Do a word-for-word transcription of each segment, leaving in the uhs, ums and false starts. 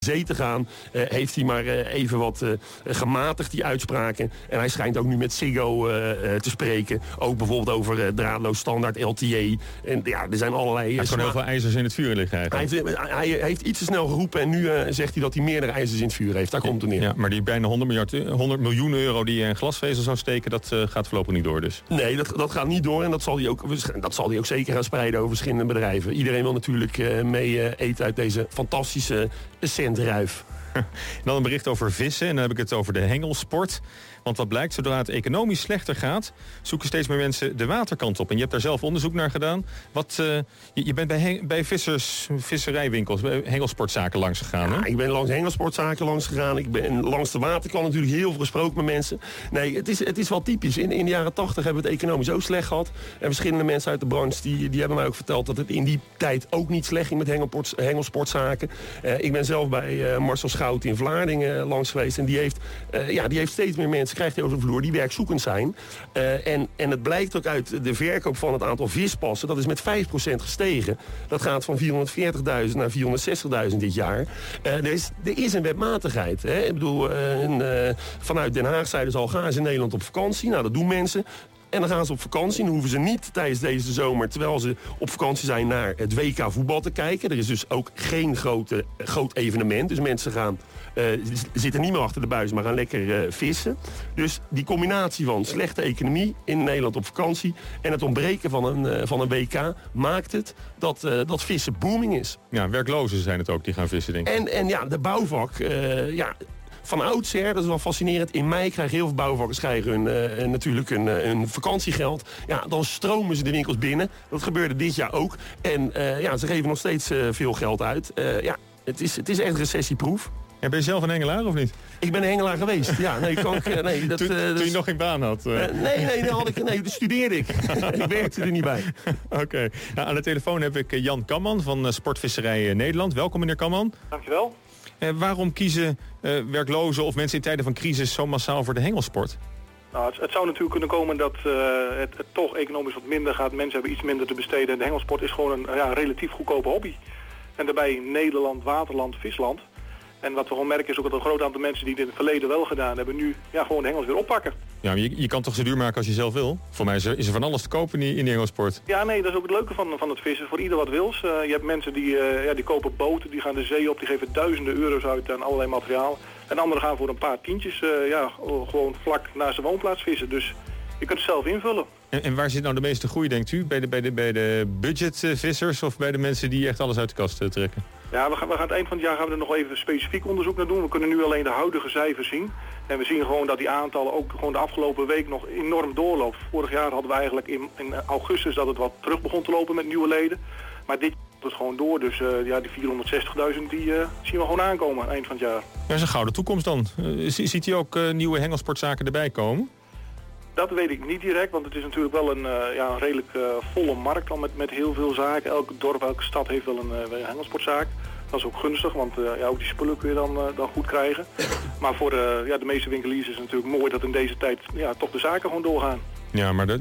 zee te gaan, uh, heeft hij maar uh, even wat uh, gematigd die uitspraken. En hij schijnt ook nu met Ziggo uh, uh, te spreken. Ook bijvoorbeeld over uh, draadloos standaard, L T E. En ja, er zijn allerlei... Hij heeft gewoon heel veel ijzers in het vuur liggen eigenlijk. Hij heeft, hij heeft iets te snel geroepen en nu uh, zegt hij dat hij meerdere ijzers in het vuur heeft. Daar komt het neer. Ja, maar die bijna honderd, miljard, honderd miljoen euro die je in glasvezel zou steken, dat uh, gaat voorlopig niet door dus. Nee, dat, dat gaat niet door en dat zal hij ook, dat zal hij ook zeker gaan spreiden over verschillende bedrijven. Iedereen wil natuurlijk uh, mee uh, eten uit deze fantastische centruif. En dan een bericht over vissen. En dan heb ik het over de hengelsport. Want wat blijkt, zodra het economisch slechter gaat, zoeken steeds meer mensen de waterkant op. En je hebt daar zelf onderzoek naar gedaan. Wat, uh, je, je bent bij, heng, bij vissers, visserijwinkels, bij hengelsportzaken langs gegaan, hè? Ja, ik ben langs hengelsportzaken langs gegaan. Ik ben langs de waterkant natuurlijk heel veel gesproken met mensen. Nee, het is, het is wel typisch. In, in de jaren tachtig hebben we het economisch zo slecht gehad. En verschillende mensen uit de branche die, die hebben mij ook verteld dat het in die tijd ook niet slecht ging met hengelport, hengelsportzaken. Uh, ik ben zelf bij uh, Marcel Schout in Vlaardingen uh, langs geweest. En die heeft, uh, ja, die heeft steeds meer mensen krijgt hij over de vloer die werkzoekend zijn. Uh, en, en het blijkt ook uit de verkoop van het aantal vispassen. Dat is met vijf procent gestegen. Dat gaat van vierhonderdveertigduizend naar vierhonderdzestigduizend dit jaar. Uh, er, is, er is een wetmatigheid. Hè? Ik bedoel, uh, een, uh, vanuit Den Haag zeiden ze al, gaan ze in Nederland op vakantie. Nou, dat doen mensen. En dan gaan ze op vakantie. Dan hoeven ze niet tijdens deze zomer, terwijl ze op vakantie zijn, naar het W K voetbal te kijken. Er is dus ook geen grote, groot evenement. Dus mensen gaan, uh, zitten niet meer achter de buis, maar gaan lekker uh, vissen. Dus die combinatie van slechte economie in Nederland op vakantie en het ontbreken van een, uh, van een W K maakt het dat, uh, dat vissen booming is. Ja, werklozen zijn het ook die gaan vissen, denk ik. En, en ja, de bouwvak, uh, ja... Van oudsher, dat is wel fascinerend. In mei krijgen heel veel bouwvakkers krijgen hun, uh, natuurlijk hun, uh, hun vakantiegeld. Ja, dan stromen ze de winkels binnen. Dat gebeurde dit jaar ook. En uh, ja, ze geven nog steeds uh, veel geld uit. Uh, ja, het is, het is echt recessieproef. Ja, ben je zelf een hengelaar of niet? Ik ben een hengelaar geweest. Ja, nee, kan ik, nee, dat, toen, uh, dat toen is... je nog geen baan had? Uh. Uh, nee, nee, dat had ik, nee, dat studeerde ik. Ik werkte er niet bij. Oké. Okay. Nou, aan de telefoon heb ik Jan Kamman van uh, Sportvisserij Nederland. Welkom, meneer Kamman. Dankjewel. Uh, waarom kiezen uh, werklozen of mensen in tijden van crisis zo massaal voor de hengelsport? Nou, het, het zou natuurlijk kunnen komen dat uh, het, het toch economisch wat minder gaat. Mensen hebben iets minder te besteden. En de hengelsport is gewoon een ja, relatief goedkope hobby. En daarbij Nederland, waterland, visland. En wat we gewoon merken is ook dat een groot aantal mensen die dit in het verleden wel gedaan hebben, nu ja, gewoon de hengels weer oppakken. Ja, maar je, je kan toch zo duur maken als je zelf wil? Voor mij is er, is er van alles te kopen in die, in die hengelsport. Ja, nee, dat is ook het leuke van, van het vissen. Voor ieder wat wils. Uh, je hebt mensen die, uh, ja, die kopen boten, die gaan de zee op, die geven duizenden euro's uit aan allerlei materiaal. En anderen gaan voor een paar tientjes uh, ja, gewoon vlak naast de woonplaats vissen. Dus je kunt het zelf invullen. En, en waar zit nou de meeste groei, denkt u? Bij de, bij de, bij de budgetvissers of bij de mensen die echt alles uit de kast uh, trekken? Ja, we gaan, we gaan het eind van het jaar gaan we er nog even specifiek onderzoek naar doen. We kunnen nu alleen de huidige cijfers zien. En we zien gewoon dat die aantallen ook gewoon de afgelopen week nog enorm doorloopt. Vorig jaar hadden we eigenlijk in, in augustus dat het wat terug begon te lopen met nieuwe leden. Maar dit loopt het gewoon door. Dus uh, ja, die vierhonderdzestigduizend die uh, zien we gewoon aankomen aan het eind van het jaar. Dat is een gouden toekomst dan. Uh, ziet u ook uh, nieuwe hengelsportzaken erbij komen? Dat weet ik niet direct, want het is natuurlijk wel een, uh, ja, een redelijk uh, volle markt al met, met heel veel zaken. Elke dorp, elke stad heeft wel een, uh, een hengelsportzaak. Dat is ook gunstig, want uh, ja, ook die spullen kun je dan, uh, dan goed krijgen. Maar voor uh, ja, de meeste winkeliers is het natuurlijk mooi dat in deze tijd ja, toch de zaken gewoon doorgaan. Ja, maar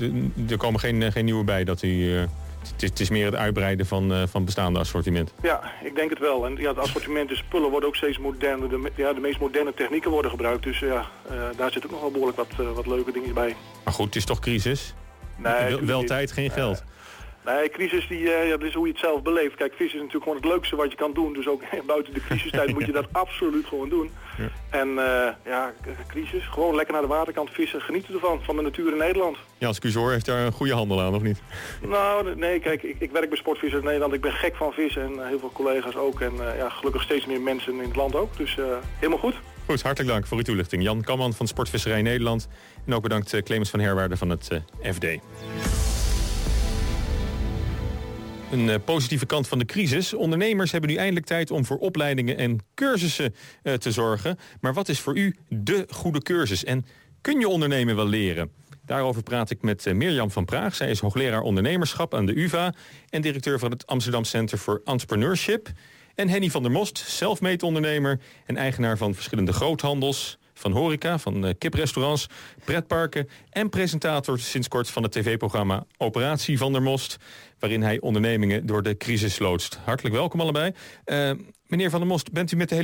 er komen geen, geen nieuwe bij dat u... Uh... Het is, het is meer het uitbreiden van, uh, van bestaande assortiment. Ja, ik denk het wel. En ja, het assortiment, de spullen worden ook steeds moderner. De, ja, de meest moderne technieken worden gebruikt. Dus ja, uh, daar zit ook nog wel behoorlijk wat, uh, wat leuke dingen bij. Maar goed, het is toch crisis? Nee, wel wel tijd, geen geld. Uh, Nee, crisis, die, uh, ja, dat is hoe je het zelf beleeft. Kijk, vissen is natuurlijk gewoon het leukste wat je kan doen. Dus ook buiten de crisistijd moet je dat absoluut gewoon doen. Ja. En uh, ja, crisis, gewoon lekker naar de waterkant vissen. Genieten ervan, van de natuur in Nederland. Ja, als ik u zo hoor, heeft daar een goede handel aan, of niet? Nou, nee, kijk, ik, ik werk bij Sportvissers Nederland. Ik ben gek van vissen en uh, heel veel collega's ook. En uh, ja, gelukkig steeds meer mensen in het land ook. Dus uh, helemaal goed. Goed, hartelijk dank voor uw toelichting. Jan Kamman van Sportvisserij Nederland. En ook bedankt uh, Clemens van Herwaarden van het uh, F D. Een uh, positieve kant van de crisis. Ondernemers hebben nu eindelijk tijd om voor opleidingen en cursussen uh, te zorgen. Maar wat is voor u de goede cursus? En kun je ondernemen wel leren? Daarover praat ik met uh, Mirjam van Praag. Zij is hoogleraar ondernemerschap aan de U vA... en directeur van het Amsterdam Center for Entrepreneurship. En Henny van der Most, self-made ondernemer... en eigenaar van verschillende groothandels... van horeca, van uh, kiprestaurants, pretparken... en presentator sinds kort van het tv-programma Operatie Van der Most... waarin hij ondernemingen door de crisis loodst. Hartelijk welkom allebei. Uh, Meneer Van der Most, bent u met de hele